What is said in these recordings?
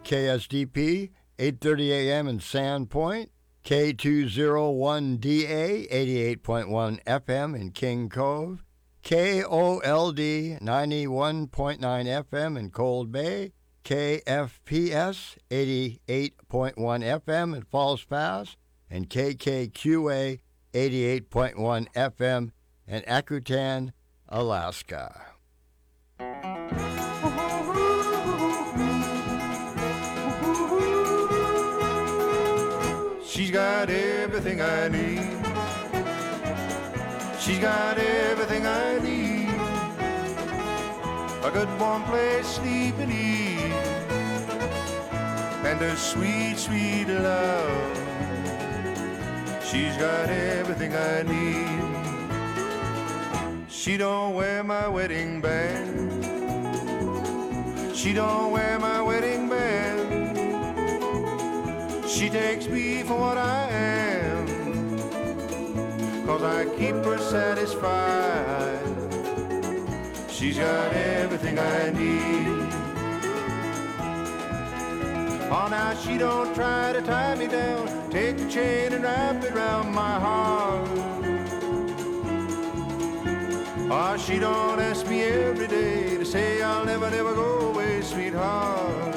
KSDP, 8:30 a.m. in Sandpoint, K201DA, 88.1 FM in King Cove, KOLD, 91.9 FM in Cold Bay, KFPS, 88.1 FM in Falls Pass, and KKQA, 88.1 FM in Akutan, Alaska. She's got everything I need. She's got everything I need. A good warm place, sleep and eat, and a sweet, sweet love. She's got everything I need. She don't wear my wedding band. She don't wear my wedding band. She takes me for what I am, 'cause I keep her satisfied. She's got everything I need. Oh, now she don't try to tie me down, take the chain and wrap it around my heart. Oh, she don't ask me every day to say I'll never, never go away, sweetheart.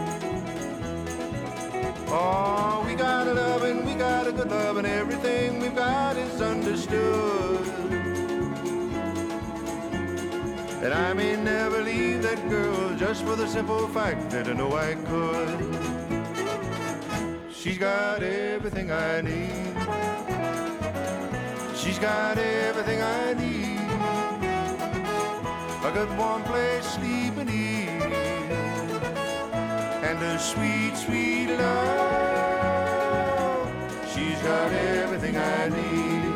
Oh, we got a love and we got a good love, and everything we've got is understood. And I may never leave that girl just for the simple fact that I know I could. She's got everything I need. She's got everything I need. A good warm place, sleep and eat, and a sweet, sweet love. She's got everything I need.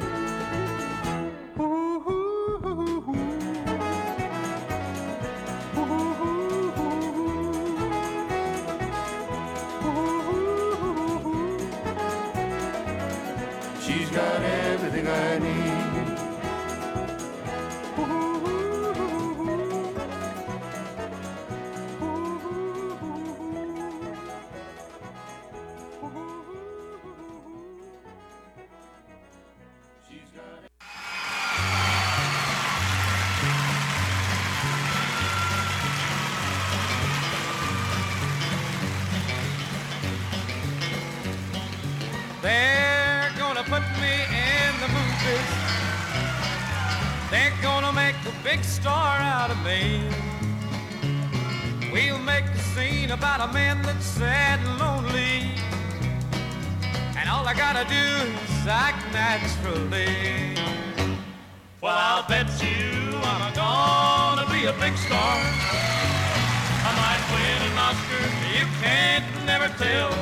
She's got everything I need. They're gonna put me in the movies. They're gonna make a big star out of me. We'll make a scene about a man that's sad and lonely, and all I gotta do is act naturally. Well, I'll bet you I'm gonna be a big star. I might win an Oscar, you can't never tell.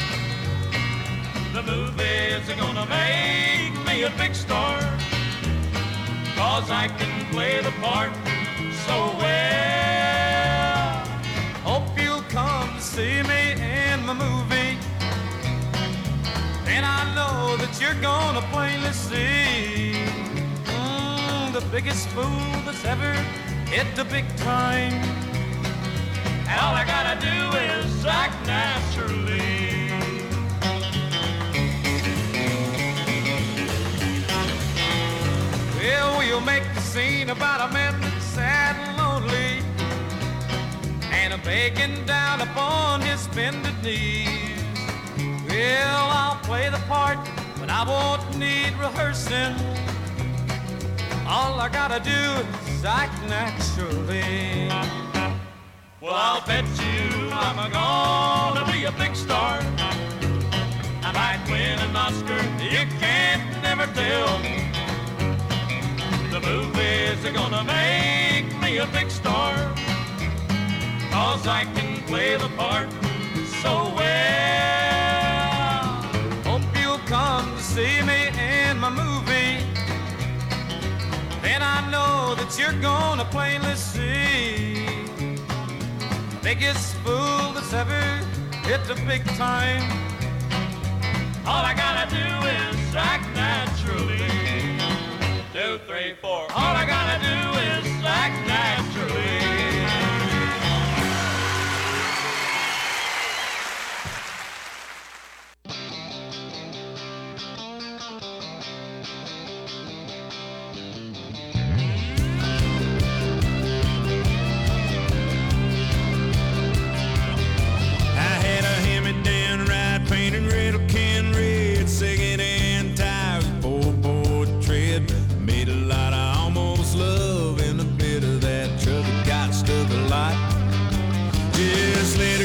The movies are gonna make me a big star, 'cause I can play the part so well. Hope you'll come to see me in my movie, and I know that you're gonna plainly see the biggest fool that's ever hit the big time. And all I gotta do is act naturally. Well, we'll make a scene about a man that's sad and lonely, and a begging down upon his bended knees. Well, I'll play the part, but I won't need rehearsing. All I gotta do is act naturally. Well, I'll bet you I'm gonna be a big star. I might win an Oscar, you can't never tell. The movies are gonna make me a big star, 'cause I can play the part so well. Hope you'll come to see me in my movie, then I know that you're gonna plainly see the biggest fool that's ever hit the big time. All I gotta do is act naturally. 2, 3, 4. All I gotta do is act naturally.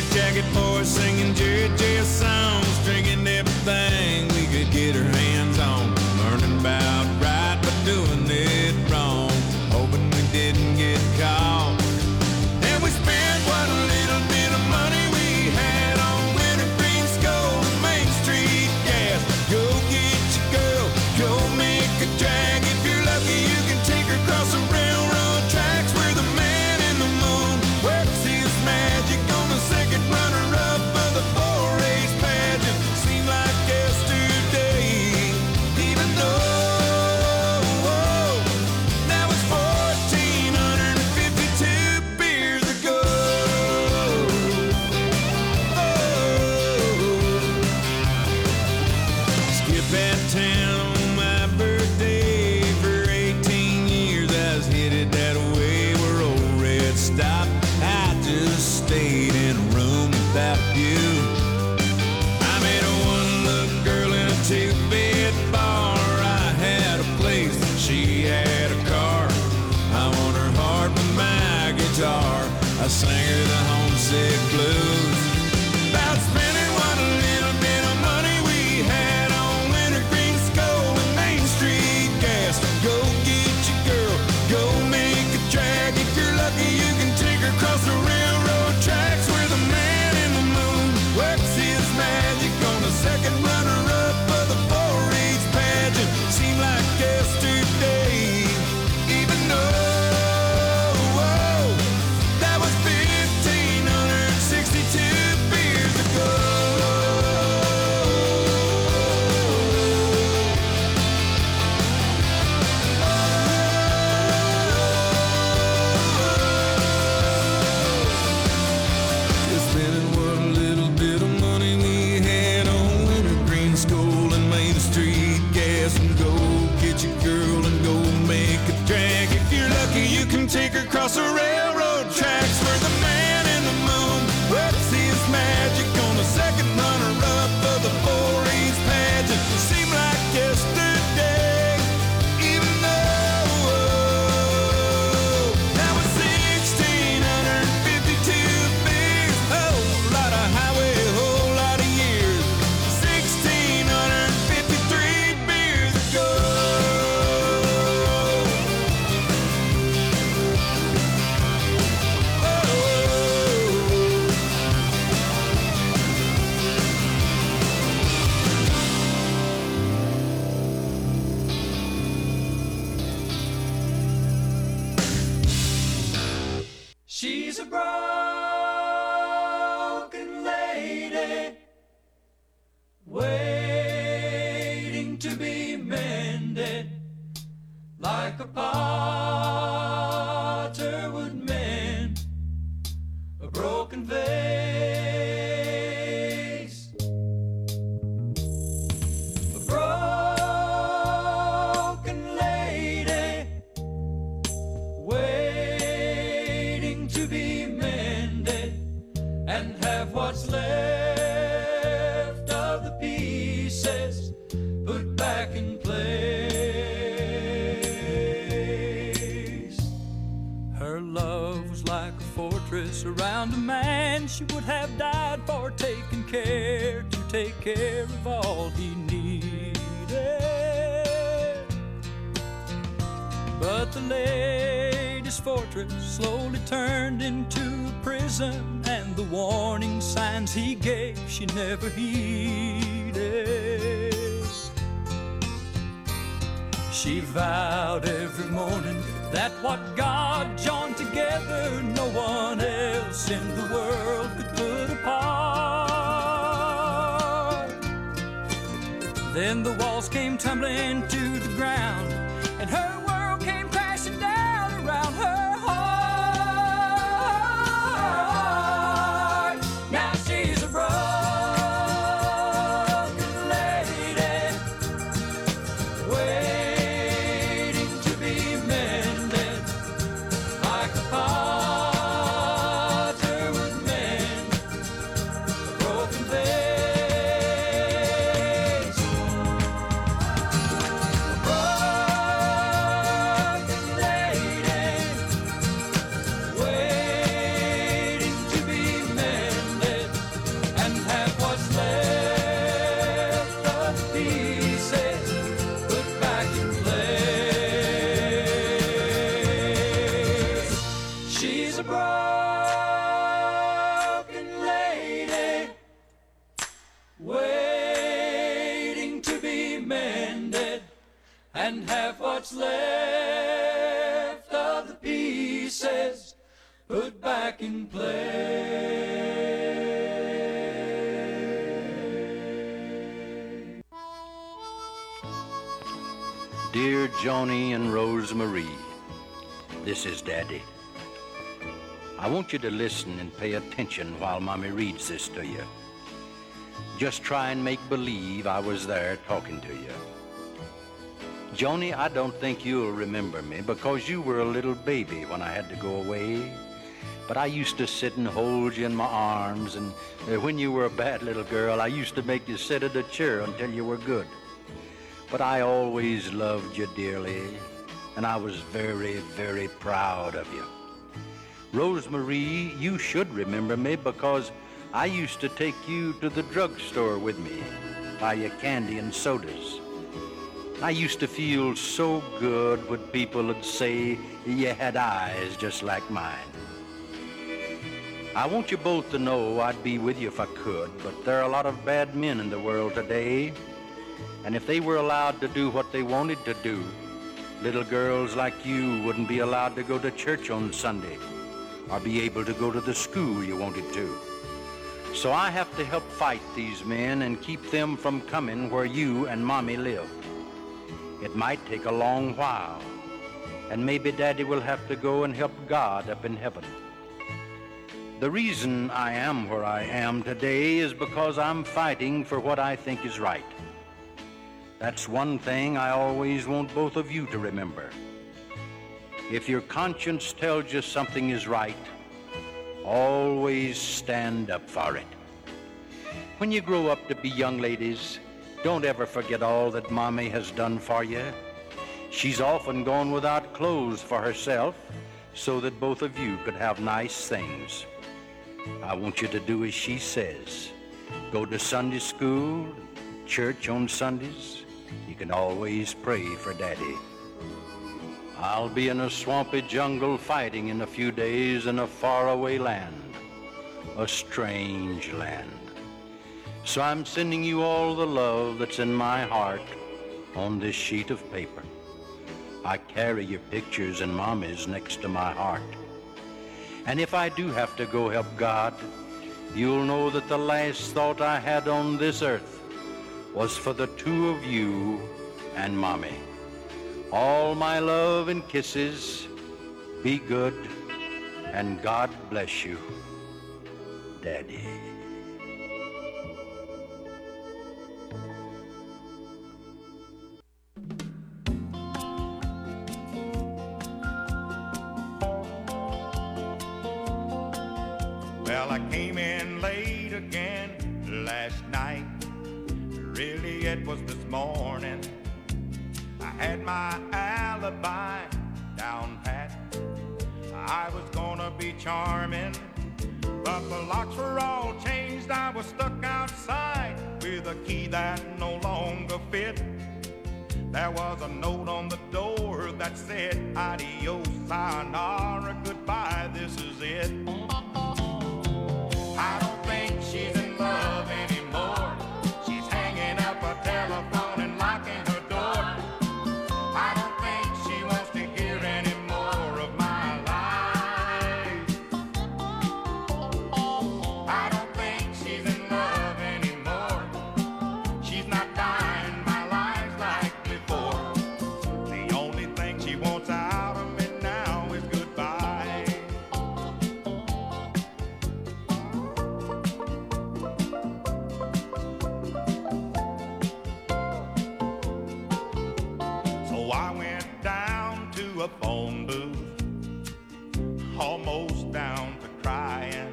jacket boys singing Jerry J. songs, drinking everything we could get our hands on, learning about right but doing it wrong, hoping we didn't get caught. And we spent what little bit of money we had on wintergreen skull and Main Street gas. Go get your girl, go make a drag. If you're lucky, you can take her across the railroad tracks where the man in the moon works his magic on the second runner-up of the 4-H pageant. Seemed like yesterday, even though that was 1,452 beers ago. Skip that town on my birthday. For 18 years I was headed that way where old Red stopped. I just stayed in a room without you. I met a one-look girl in a two-bed bar. I had a place, she had a car. I won her heart with my guitar. I sang her the homesick blues. About spending what little bit of money we had on wintergreen skull and Main Street gas. Go get your girl, go make a drag. If you're lucky, you can take her across the railroad tracks where the man in the moon works his magic on the second runner-up of the 4-H pageant. Seemed like yesterday, even though that was 1,562 beers ago. Just spending what little bit of money we had on wintergreen skull and Main Street gas. And go get your girl and go make a drag. If you're lucky, you can take her across the railroad tracks where the man in the moon works his magic on the second runner-up of the 4-H pageant. Seemed like yesterday, even though that was 1,652 beers. Whole lot of highway, whole lot of years. 1,653 beers ago. She's a broken lady, waiting to be mended, like a potter would mend a broken vase. A broken lady, waiting to be mended and have what's left of the pieces put back in place. Her love was like a fortress around a man she would have died for, taking care to take care of all he needed. But the lady's fortress slowly turned into a prison, and the warning signs he gave she never heeded. She vowed every morning that what God joined together no one else in the world could put apart. Then the walls came tumbling to the ground, and her world came crashing down around her heart. Now she's a broken lady, waiting to be mended, like a potter would mend a broken vase. A broken and half what's left of the pieces put back in place. Dear Joni and Rosemarie, this is Daddy. I want you to listen and pay attention while Mommy reads this to you. Just try and make believe I was there talking to you. Joni, I don't think you'll remember me because you were a little baby when I had to go away. But I used to sit and hold you in my arms, and when you were a bad little girl, I used to make you sit at a chair until you were good. But I always loved you dearly, and I was very, very proud of you. Rosemarie, you should remember me because I used to take you to the drugstore with me, buy you candy and sodas. I used to feel so good when people would say you had eyes just like mine. I want you both to know I'd be with you if I could, but there are a lot of bad men in the world today. And if they were allowed to do what they wanted to do, little girls like you wouldn't be allowed to go to church on Sunday or be able to go to the school you wanted to. So I have to help fight these men and keep them from coming where you and Mommy live. It might take a long while, and maybe Daddy will have to go and help God up in heaven. The reason I am where I am today is because I'm fighting for what I think is right. That's one thing I always want both of you to remember. If your conscience tells you something is right, always stand up for it. When you grow up to be young ladies, don't ever forget all that Mommy has done for you. She's often gone without clothes for herself so that both of you could have nice things. I want you to do as she says. Go to Sunday school, church on Sundays. You can always pray for Daddy. I'll be in a swampy jungle fighting in a few days in a faraway land, a strange land. So I'm sending you all the love that's in my heart on this sheet of paper. I carry your pictures and Mommy's next to my heart. And if I do have to go help God, you'll know that the last thought I had on this earth was for the two of you and Mommy. All my love and kisses, be good, and God bless you, Daddy. Well, I came in late again last night. Really, it was this morning. I had my alibi down pat. I was gonna be charming, but the locks were all changed. I was stuck outside with a key that no longer fit. There was a note on the door that said, adios, sayonara, goodbye, this is it. I don't think she's in love anymore. She's hanging up a telephone and locking her door. I don't think she wants to hear any more of my life. I don't think she's in love anymore. She's not dying my life like before. The only thing she wants out of me now is goodbye. So I went down to a phone booth, almost down to crying,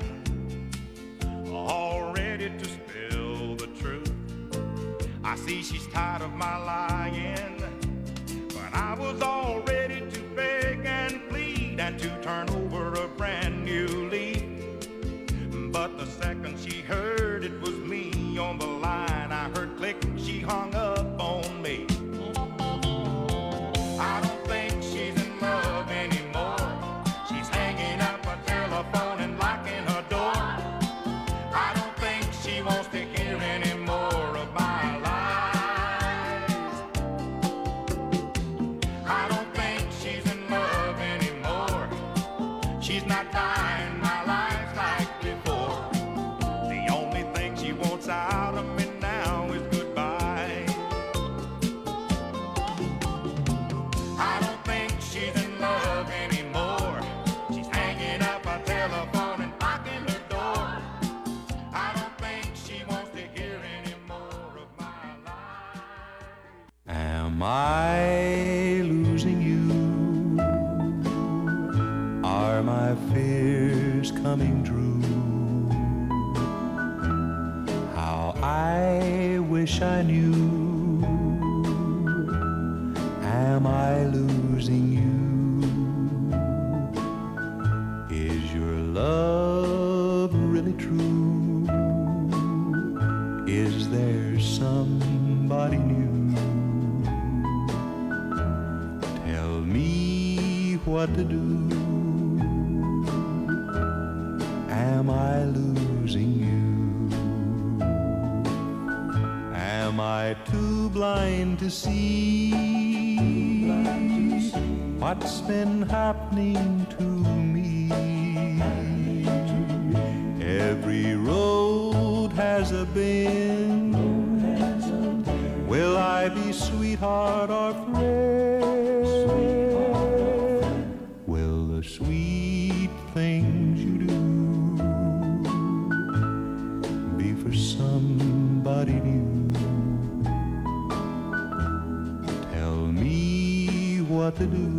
all ready to spill the truth. I see she's tired of my lying, but I was all ready to beg and plead and to turn over a brand new leaf. But the second she heard it was me on the line, I heard click, she hung up on me. I don't think she's in love anymore. She's hanging up a telephone and locking her door. I don't think she wants to hear any more of my lies. Am I losing you? Are my fears coming true? How I wish I knew. Am I losing you? Is your love really true? Is there somebody new? Tell me what to do. Am I losing you? Am I too blind to see what's been happening to me? Every road has a bend. Will I be sweetheart or friend? Will the sweet things you do be for somebody new? Tell me what to do.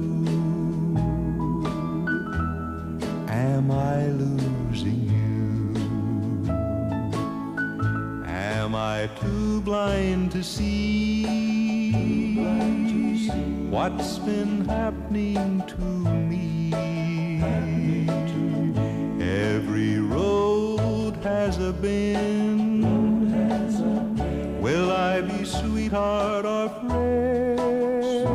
Am I losing you? Am I too blind to see what's been happening to me? Every road has a bend. Will I be sweetheart or friend?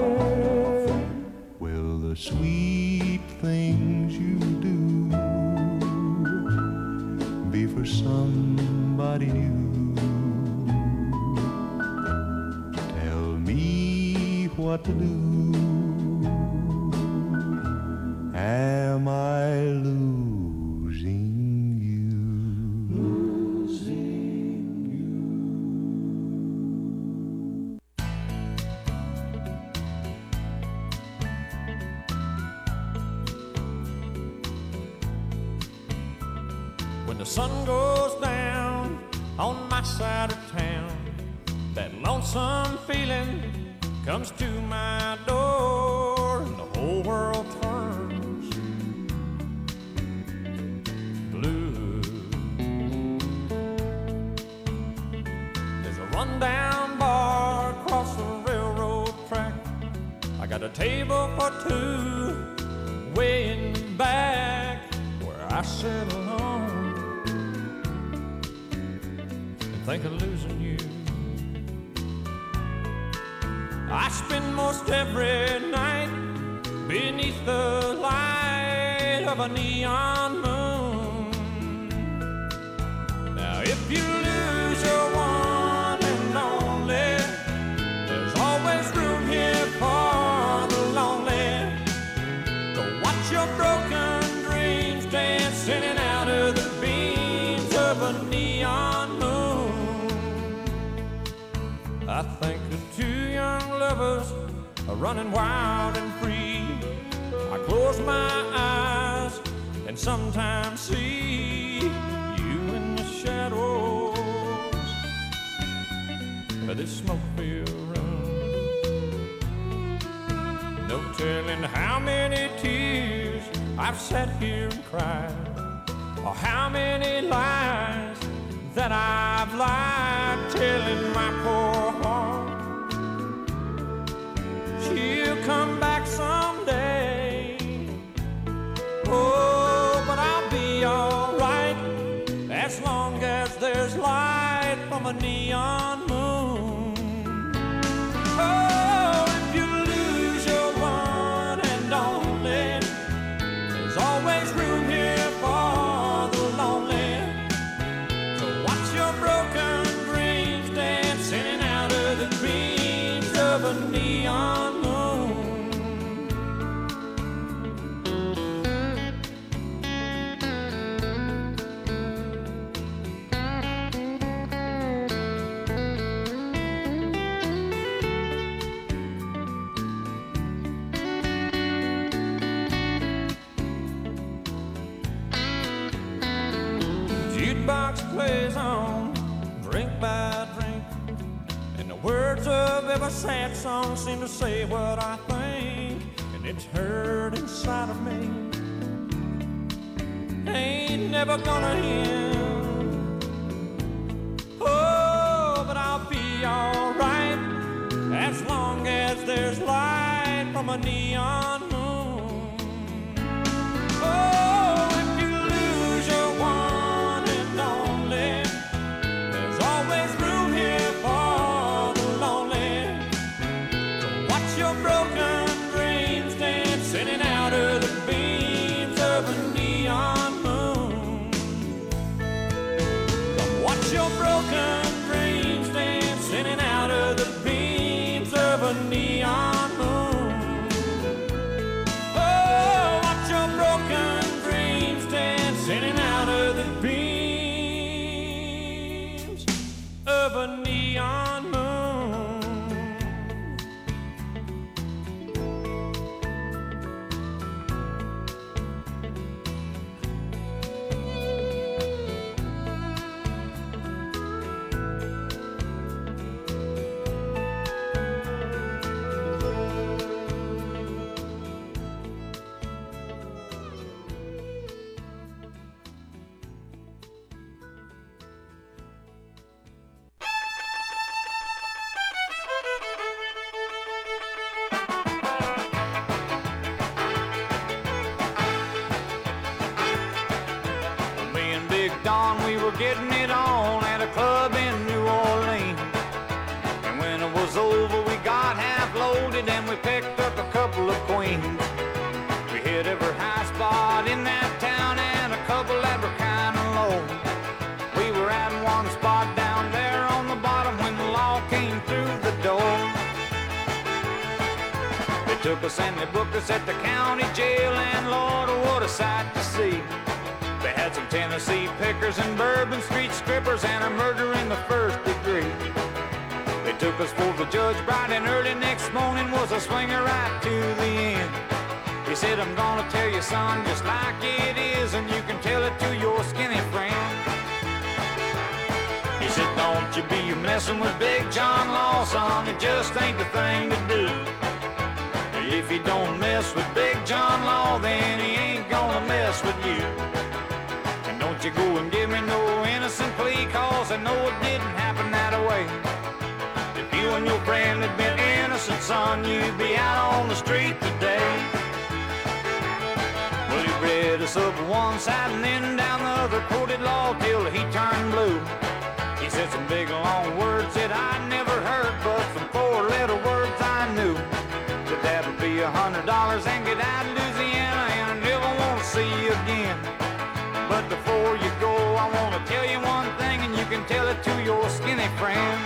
Will the sweet things you do be for somebody new? Tell me what to do. Am I losing you? When the sun goes down on my side of town, that lonesome feeling comes to my door, and the whole world turns blue. There's a rundown bar across the railroad track. I got a table for two way in the back where I sit alone and think of losing you. I spend most every night beneath the light of a neon moon. Now if you lose your one and only, there's always room here for the lonely. To watch your broken dreams dance in and out of the beams of a neon moon. I think of two young lovers are running wild and free. I close my eyes and sometimes see you in the shadows of this smoke-filled room. No telling how many tears I've sat here and cried, or how many lies that I've lied, telling my poor heart she'll come back someday. Oh, but I'll be alright as long as there's light from a neon moon. Oh, if you lose your one and only, there's always room here for the lonely. To watch your broken dreams dance in and out of the beams of a neon moon. Jukebox plays on, drink by drink, and the words of every sad song seems to say what I think, and it's hurt inside of me. Ain't never gonna end. Oh, but I'll be alright as long as there's light from a neon moon. Oh, if you lose your one and only, there's always room here for the lonely. So watch your broken dreams dancing out of the beams of a neon moon. Come watch your broken dreams dancing out of the beams of a neon moon. Oh, watch your broken dreams dancing out of the beams of a neon moon. Me and Big Don, we were getting it on at a club in New Orleans. And when it was over, we got half loaded and we picked up a couple of queens. We hit every high spot in that town and a couple that were kind of low. We were at one spot down there on the bottom when the law came through the door. They took us and they booked us at the county jail, and Lord, what a sight to see. They had some Tennessee pickers and Bourbon Street strippers and a murder in the first degree. They took us for the judge bright and early next morning, was a swinger right to the end. He said, I'm gonna tell you, son, just like it is, and you can tell it to your skinny friend. He said, don't you be messing with Big John Law, son, it just ain't the thing to do. If you don't mess with Big John Law, then he ain't gonna mess with you. And don't you go and give me no innocent plea, cause I know it didn't happen that way. If you and your friend had been innocent, son, you'd be out on the street today. Well, he read us up one side and then down the other, quoted law till he turned blue. He said some big long words that I'd never heard, but some four-letter words I knew. That would be $100 and get out of Louisiana, and I never want to see you again. But before you go, I want to tell you one thing, and you can tell it to your skinny friend.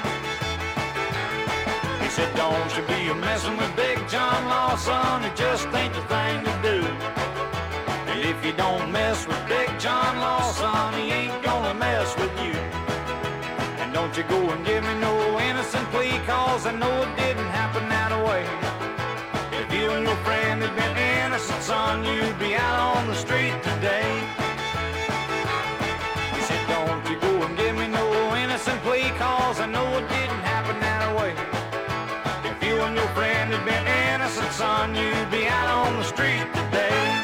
He said, don't you be messing with Big John Law, son, it just ain't the thing to do. And if you don't mess with Big John Law, son, he ain't gonna mess with you. And don't you go and give me no innocent plea, cause I know it didn't happen that way. If you and your friend had been innocent, son, you'd be out on the street today. He said, don't you go and give me no innocent plea, cause I know it didn't happen that way. If you and your friend had been innocent, son, you'd be out on the street today.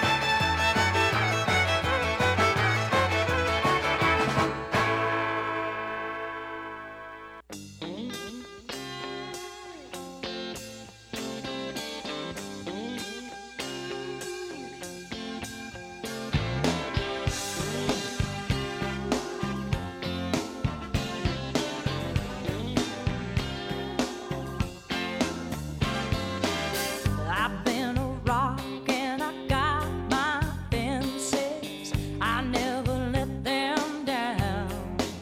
I've been a rock and I got my fences. I never let them down.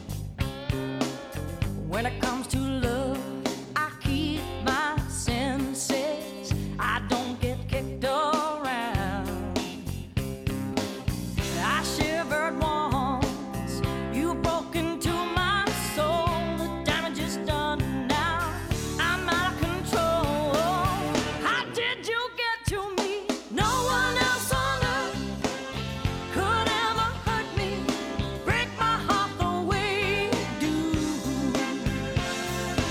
When it comes to love, I keep my senses. I don't get kicked around. I shivered once, you broke into my soul. The damage is done now, I'm out of control. How did you get to me? No one else on earth could ever hurt me, break my heart the way you do.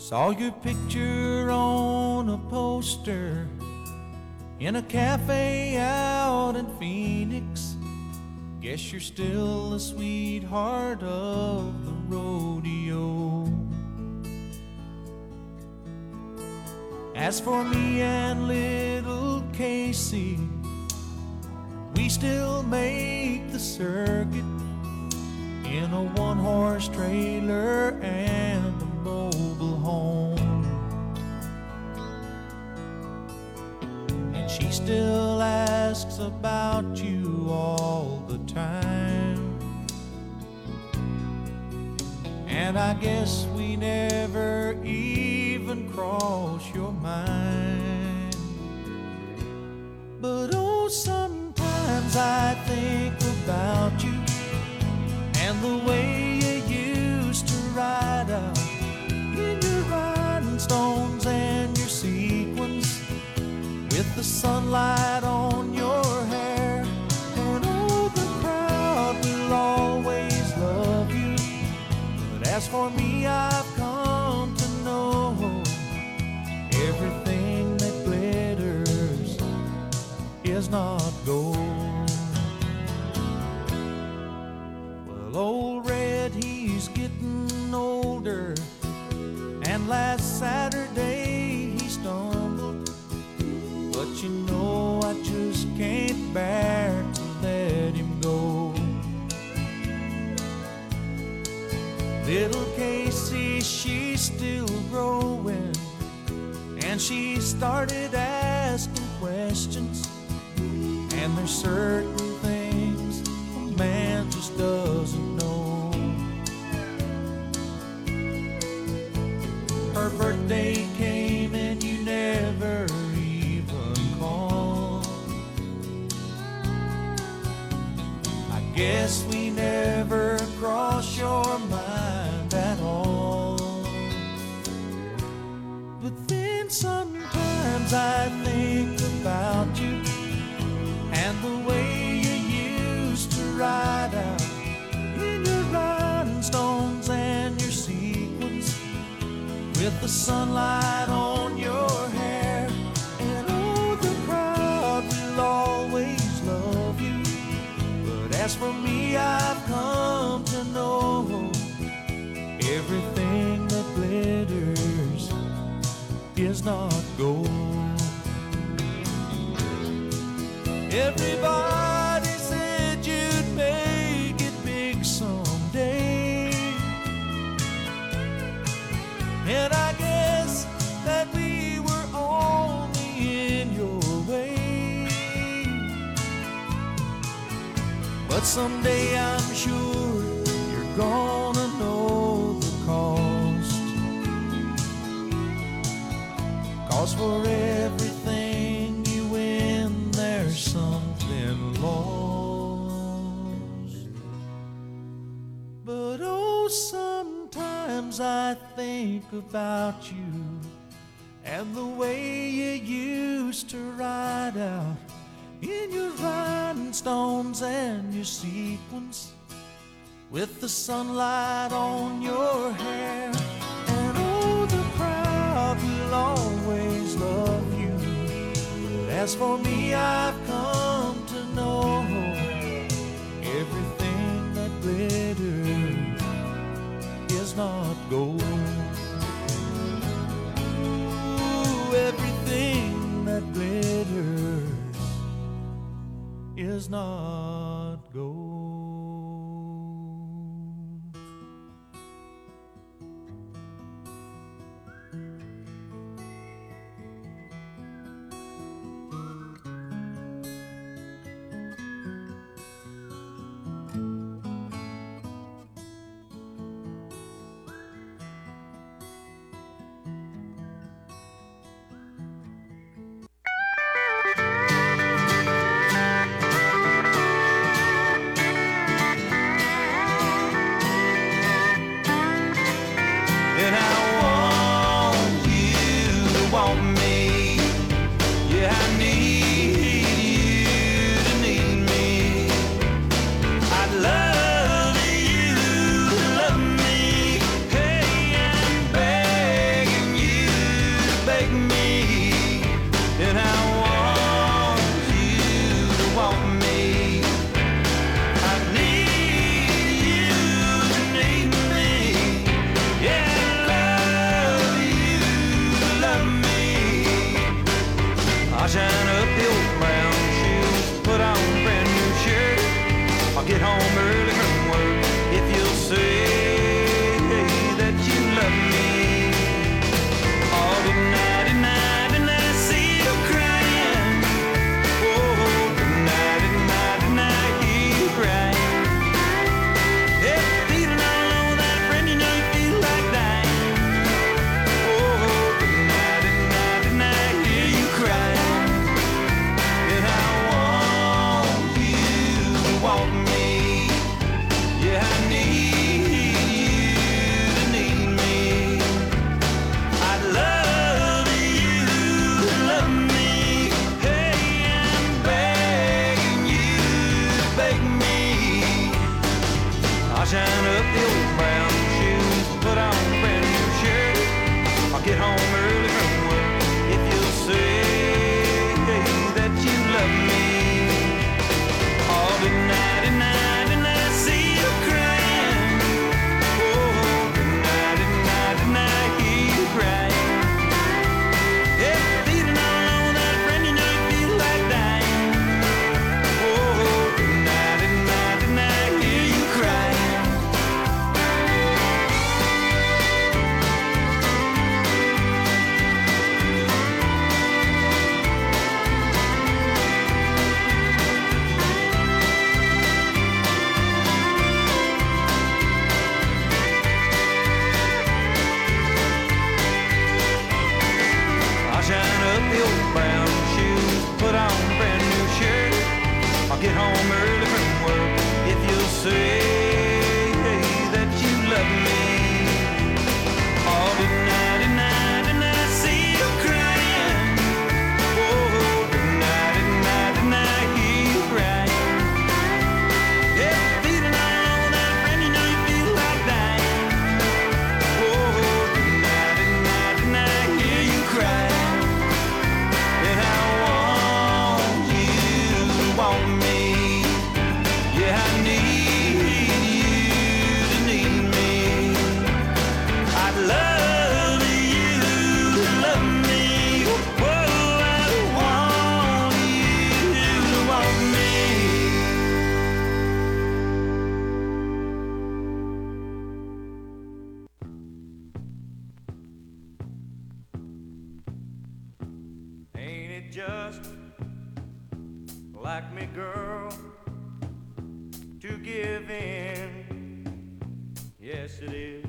Saw your picture on a poster in a cafe out in Phoenix. Guess you're still the sweetheart of the rodeo. As for me and little Casey, we still make the circuit in a one-horse trailer and a mobile home. And she still asks about you all the time. And I guess we never even cross your mind. But oh, sometimes I think about you and the way you used to ride out in your rhinestones and your sequins, with the sunlight on your hair. And oh, the crowd will always love you. But as for me, I've come to know everything that glitters is not gold. Well, old Red, he's getting older, and last Saturday he stumbled. But you know I just can't bear to let him go. Little Casey, she's still growing, and she started asking questions. And there's certain things a man just doesn't know. Her birthday came and you never even called. I guess we never crossed your mind at all. But then sometimes I think about you and the way you used to ride out in your rhinestones and your sequins, with the sunlight on your hair. And oh, the crowd will always love you. But as for me, I've come to know everything that glitters is not gold. Everybody said you'd make it big someday, and I guess that we were only in your way. But someday I'm sure you're gonna know the cost. 'Cause for everything you win, there's something lost. But oh, sometimes I think about you and the way you used to ride out in your rhinestones and your sequins, with the sunlight on your hair. And oh, the crowd will always love you. But as for me, I've come to know everything that glitters is not gold. Ooh, everything that glitters is not gold. up the old brown shoes, put on a brand new shirt. I'll get home early from work if you'll say that you love me. Oh, tonight, tonight, tonight, see you crying. Oh, tonight, tonight, tonight, hear you crying. Yeah, feeling all that friend, you know you feel like dying. Oh, tonight, tonight, tonight, hear you crying. And I want you to want me. Yeah, I need you to need me. I'd love you to love me. Whoa, I want you to want me. Ain't it just like me, girl, to give in? Yes, it is.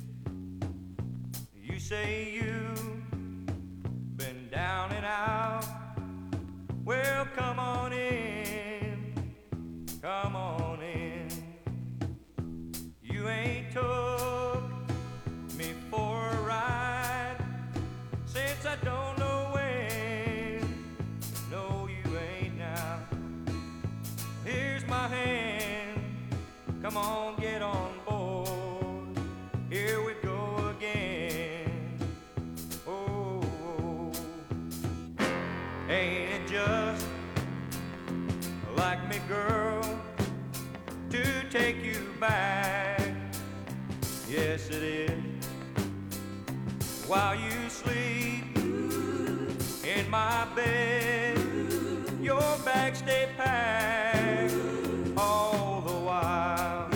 You say you've been down and out. Well, come on in, come on in. You ain't took me for a ride since I don't know when. No, you ain't now. Here's my hand, come on, get on board. Here we go again. Oh, ain't it just like me, girl, to take you back? Yes, it is. While you sleep in my bed, your bag stay packed all the while,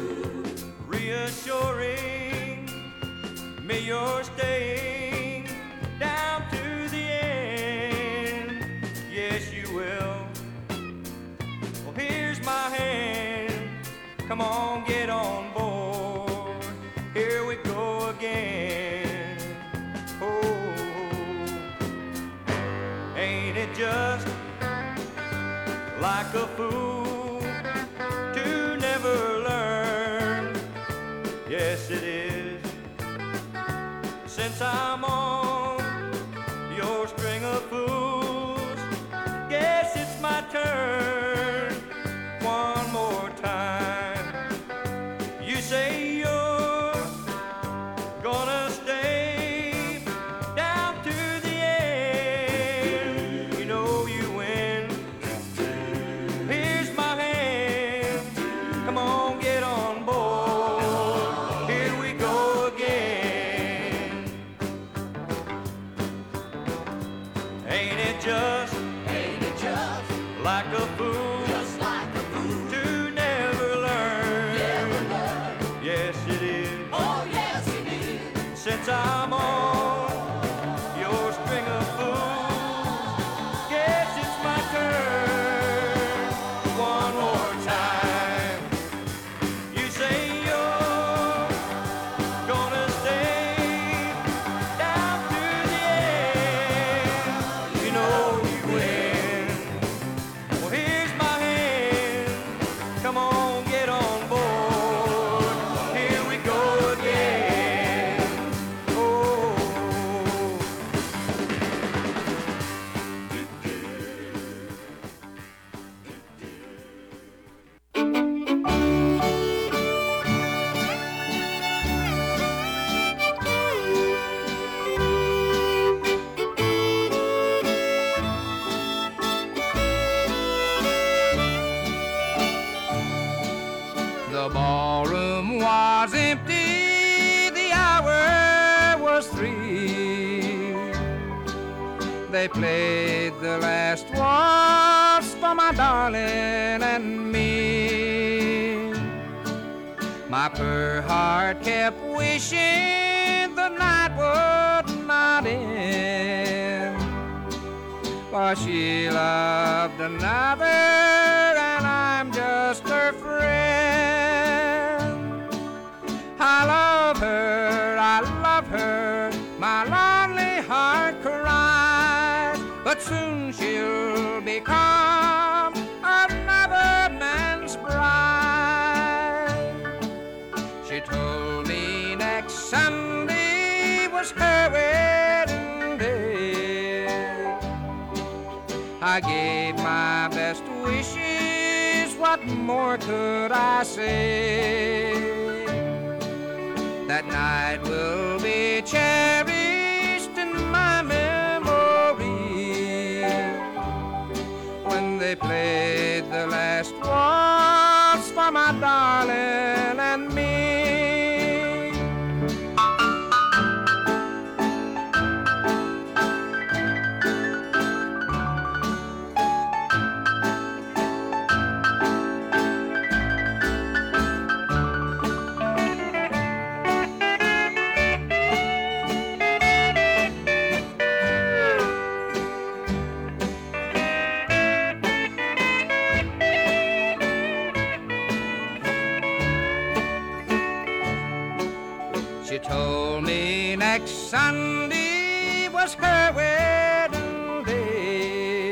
reassuring me you're staying down to the end. Yes, you will. Well, here's my hand, come on, get on board. Here we go again. Oh, ain't it just like a fool to never learn? Yes, it is. Since I'm on your string of fools, guess it's my turn one more time. You say you're gonna stay down to the end. You know you win. Here's my hand, come on, get on board. Here we go again. Ain't it just like a fool, to never learn? Yes, it is. Since I'm on your string of fools, guess it's my turn one more time. You say you're gonna stay down to the end. You know you win. Well, here's my hand, come on, get on board. Here we go again. Oh, the ballroom was empty, the hour was 3. They played the last waltz for my darling and me. My poor heart kept wishing the night would not end, for she loved another and I'm just her friend. I love her, my lonely heart cries. but soon she'll become another man's bride. She told me next Sunday was her wedding day. I gave my best wishes, what more could I say? That night will be cherished in my memory, when they played the last waltz for my darling and me. She told me next Sunday was her wedding day.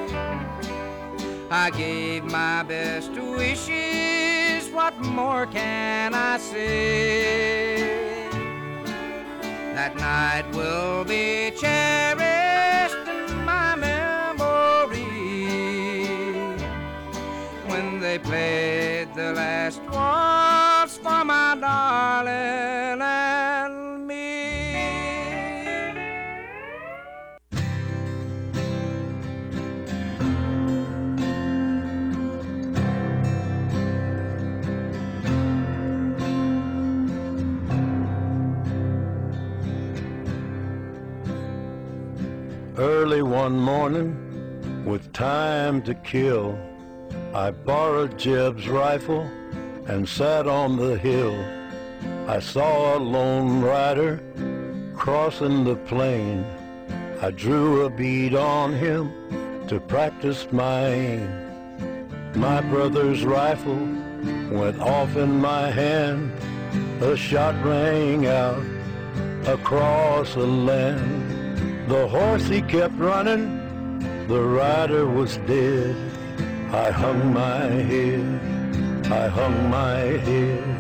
I gave my best wishes, what more can I say? That night will be cherished in my memory, when they played the last waltz for my darling and me. Early one morning, with time to kill, I borrowed Jeb's rifle and sat on the hill. I saw a lone rider crossing the plain. I drew a bead on him to practice my aim. My brother's rifle went off in my hand. A shot rang out across the land. The horse he kept running, the rider was dead. I hung my head, I hung my head.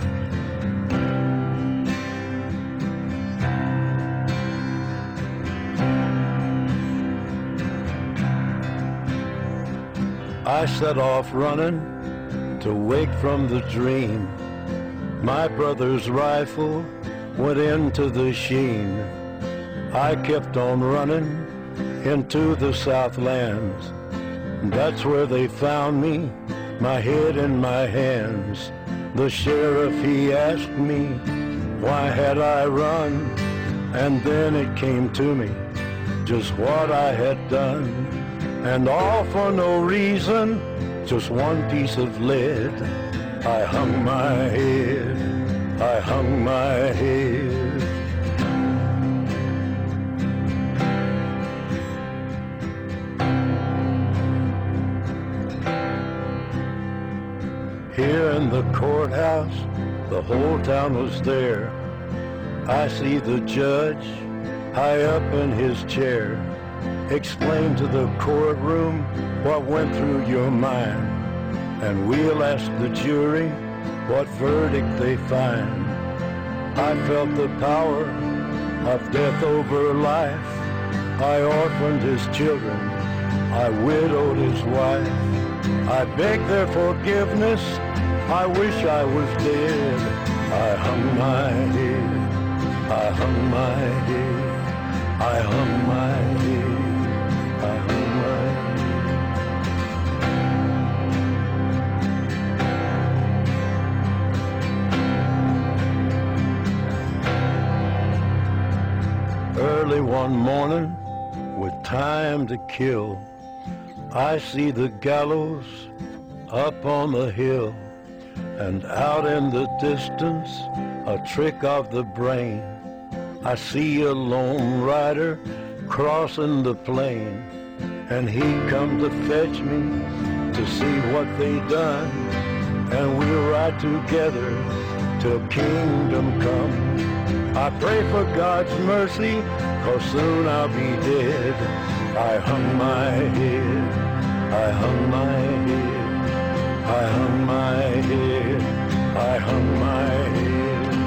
I set off running to wake from the dream. My brother's rifle went into the sheen. I kept on running into the Southlands. That's where they found me, my head in my hands. The sheriff, he asked me, why had I run? And then it came to me, just what I had done. And all for no reason, just one piece of lead. I hung my head, I hung my head. Here in the courthouse, the whole town was there. I see the judge high up in his chair. Explain to the courtroom what went through your mind, and we'll ask the jury what verdict they find. I felt the power of death over life. I orphaned his children, I widowed his wife. I begged their forgiveness, I wish I was dead. I hung my head, I hung my head, I hung my head, I hung my head. Early one morning, with time to kill, I see the gallows up on the hill, and out in the distance, a trick of the brain. I see a lone rider crossing the plain, and he come to fetch me to see what they done, and we'll ride together till kingdom come. I pray for God's mercy, 'cause soon I'll be dead. I hung my head, I hung my head, I hung my head, I hung my head.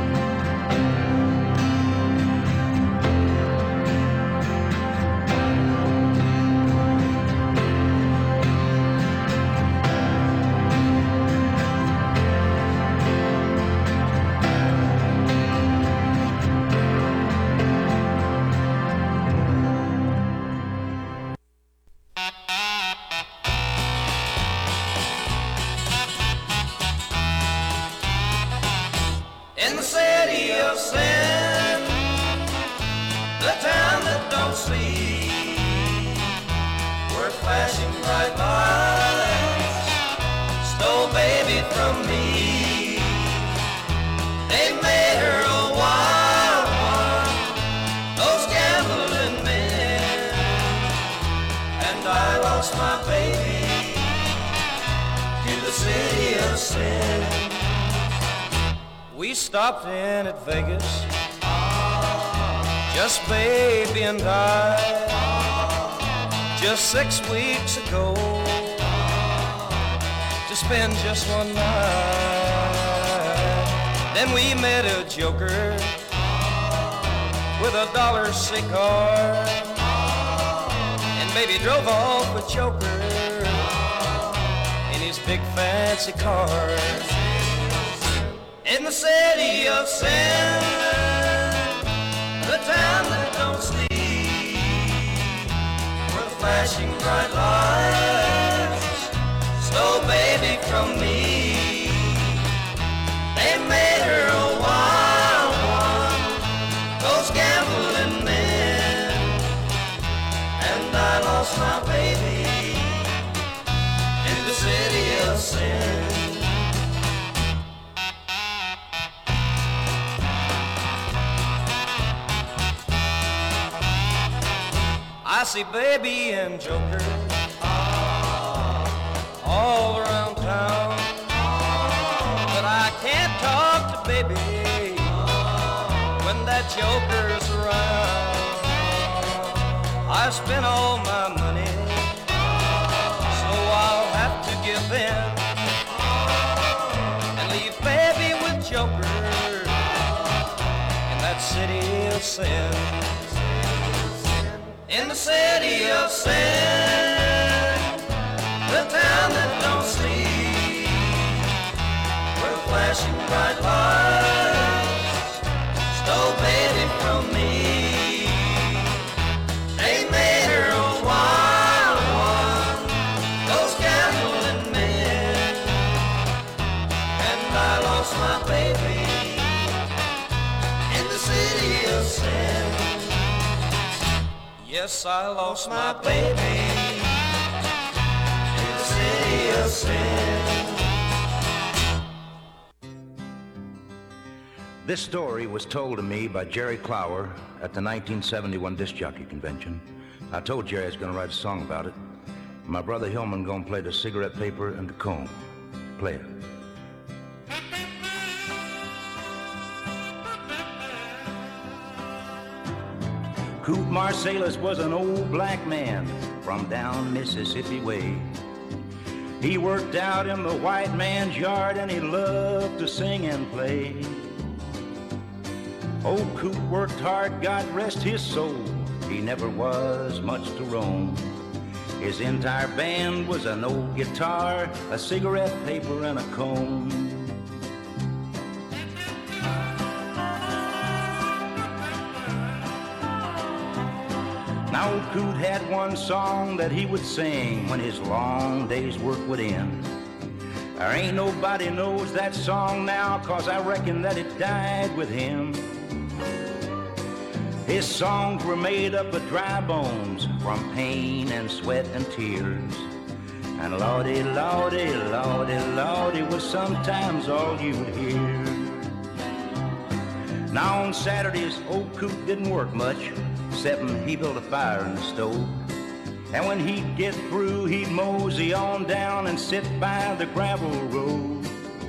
In the city of sin, the town that don't sleep, where flashing bright lights stole baby from me. They made her a wild one, those gambling men, and I lost my baby to the city of sin. We stopped in at Vegas, just baby and I, just 6 weeks ago, to spend just one night. Then we met a joker with a $1 car, and baby drove off with choker in his big fancy car. In the city of sin, the town that don't sleep, where the flashing bright lights stole baby from me. They made her a wild one, those gambling men, and I lost my baby in the city of sin. I see baby and joker all around town, but I can't talk to baby when that joker's around. I spent all my money, so I'll have to give in and leave baby with joker in that city of sin. In the city of sin, the town that don't sleep, where flashing bright lights stole baby from me. They made her a wild one, those gambling men, and I lost my baby in the city of sin. Yes, I lost my baby in the city of sin. This story was told to me by Jerry Clower at the 1971 Disc Jockey Convention. I told Jerry I was going to write a song about it. My brother Hillman going to play the cigarette paper and the comb. Play it. Coot Marsalis was an old black man from down Mississippi way. He worked out in the white man's yard and he loved to sing and play. Old Coot worked hard, God rest his soul. He never was much to roam. His entire band was an old guitar, a cigarette paper and a comb. Now old Coot had one song that he would sing when his long day's work would end. There ain't nobody knows that song now, 'cause I reckon that it died with him. His songs were made up of dry bones from pain and sweat and tears. And Lordy, Lordy, Lordy, Lordy was sometimes all you'd hear. Now on Saturdays, old Coot didn't work much, except he built a fire in the stove. And when he'd get through, he'd mosey on down and sit by the gravel road.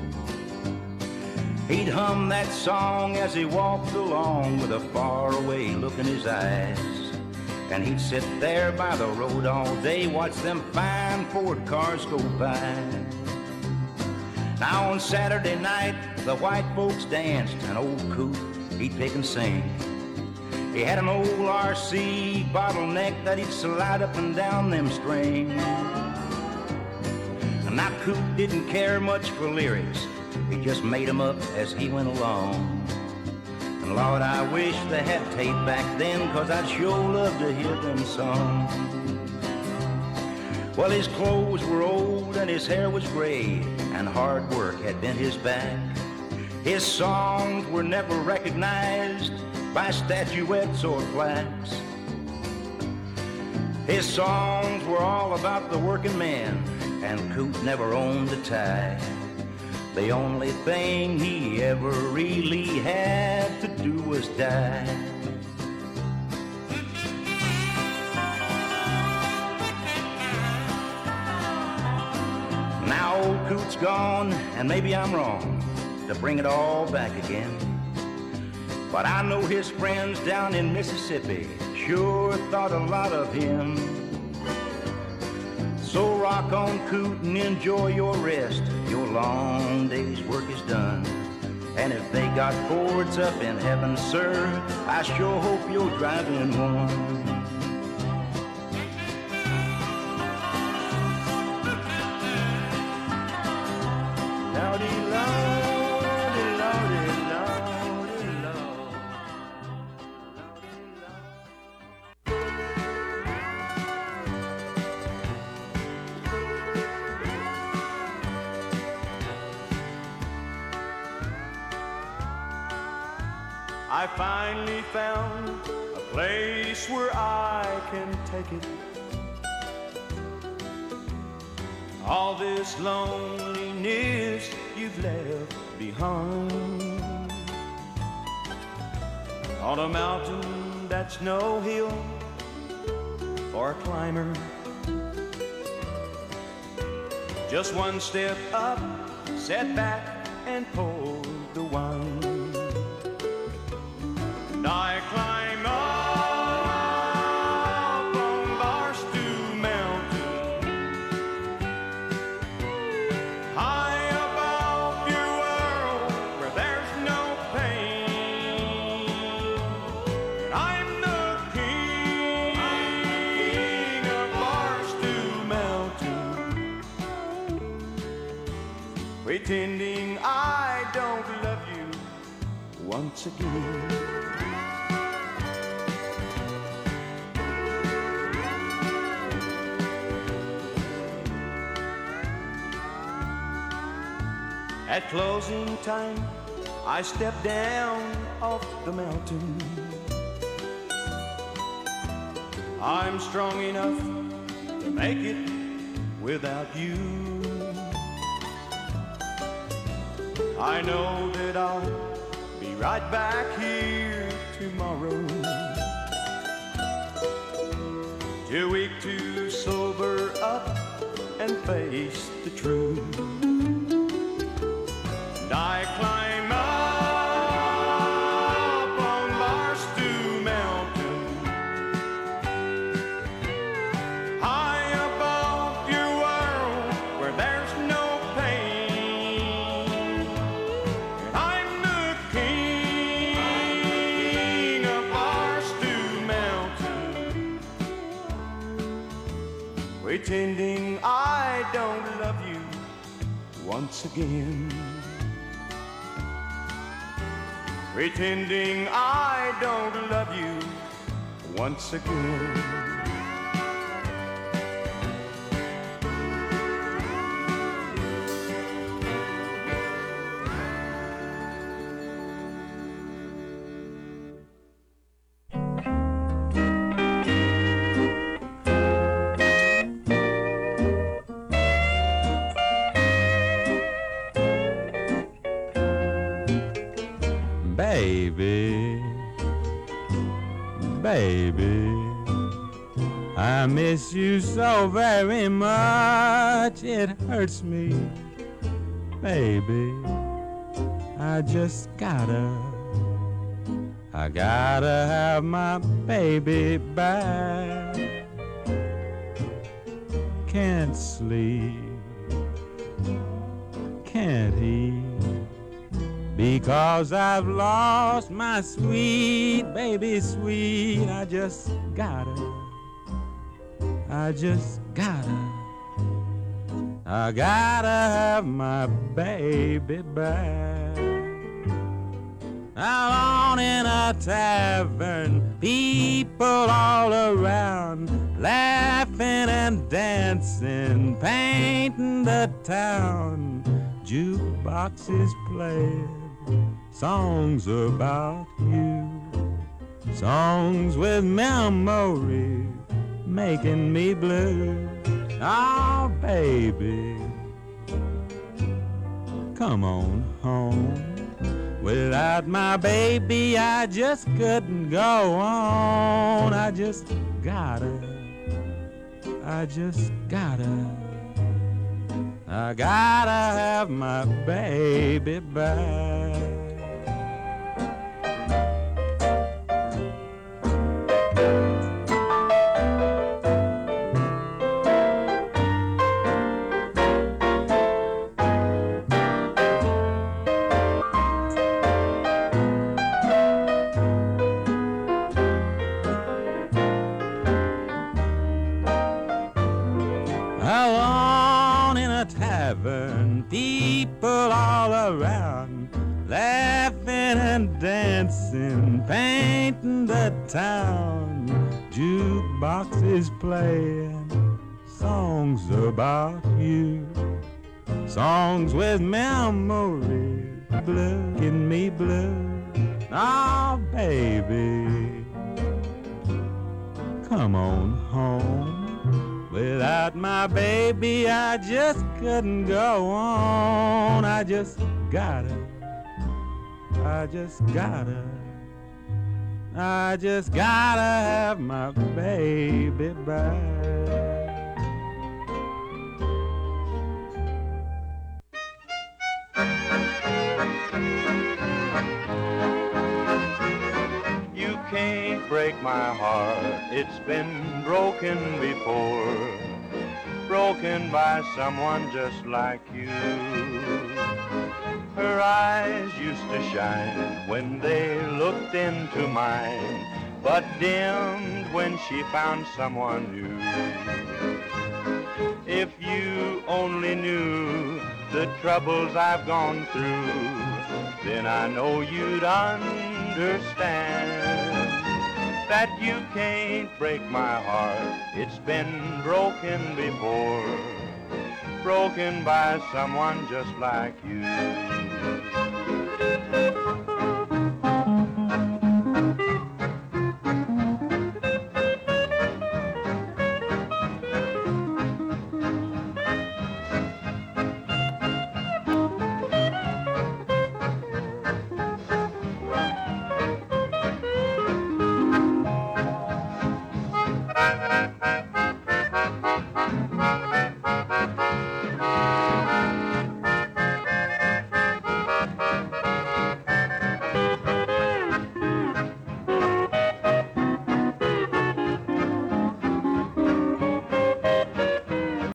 He'd hum that song as he walked along with a faraway look in his eyes. And he'd sit there by the road all day, watch them fine Ford cars go by. Now on Saturday night, the white folks danced, and old Coot, he'd pick and sing. He had an old RC bottleneck that he'd slide up and down them strings. And now Coot didn't care much for lyrics, he just made them up as he went along. And Lord, I wish they had tape back then, 'cause I'd sure love to hear them songs. Well, his clothes were old and his hair was gray, and hard work had bent his back. His songs were never recognized by statuettes or plaques. His songs were all about the working man, and Coot never owned a tie. The only thing he ever really had to do was die. Now old Coot's gone, and maybe I'm wrong to bring it all back again. But I know his friends down in Mississippi sure thought a lot of him. So rock on, Coot, and enjoy your rest. Your long day's work is done. And if they got Fords up in heaven, sir, I sure hope you'll drive in one. I finally found a place where I can take it. All this loneliness you've left behind. On a mountain that's no hill for a climber. Just one step up, set back and pour the wine. And I climb up on Barstool Mountain, high above your world where there's no pain. And I'm the king of Barstool Mountain, pretending I don't love you once again. At closing time, I stepped down off the mountain. I'm strong enough to make it without you. I know that I'll be right back here tomorrow. Too weak to sober up and face the truth. I climb up on Barstool Mountain, high above your world where there's no pain. And I'm the king of Barstool Mountain, pretending I don't love you once again. Pretending I don't love you once again. Baby, I miss you so very much, it hurts me. Baby, I just gotta I gotta have my baby back. Can't sleep, can't eat, because I've lost my sweet baby sweet. I just gotta have my baby back. Alone in a tavern, people all around, laughing and dancing, painting the town. Jukeboxes playing songs about you, songs with memories making me blue. Oh, baby, come on home. Without my baby, I just couldn't go on. I just gotta have my baby back. Alone in a tavern, people all around, laughing and dancing, painting the town. Jukeboxes playing songs about you, songs with memories making me blue. Oh, baby, come on home. Without my baby, I just couldn't go on. I just gotta have my baby back. You can't break my heart, it's been broken before, broken by someone just like you. Her eyes used to shine when they looked into mine, but dimmed when she found someone new. If you only knew the troubles I've gone through, then I know you'd understand that you can't break my heart. It's been broken before, broken by someone just like you.